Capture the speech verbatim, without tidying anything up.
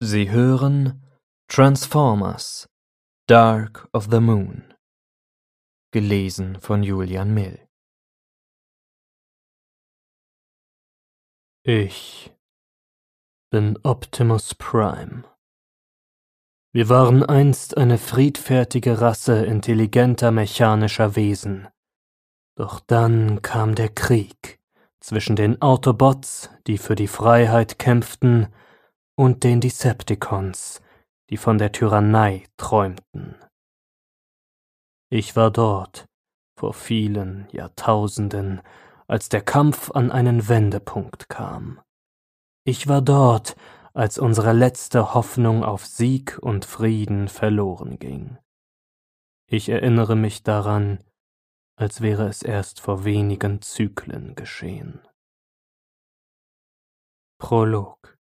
Sie hören Transformers: Dark of the Moon, gelesen von Julian Mill. Ich bin Optimus Prime. Wir waren einst eine friedfertige Rasse intelligenter mechanischer Wesen. Doch dann kam der Krieg zwischen den Autobots, die für die Freiheit kämpften, und den Decepticons, die von der Tyrannei träumten. Ich war dort, vor vielen Jahrtausenden, als der Kampf an einen Wendepunkt kam. Ich war dort, als unsere letzte Hoffnung auf Sieg und Frieden verloren ging. Ich erinnere mich daran, als wäre es erst vor wenigen Zyklen geschehen. Prolog.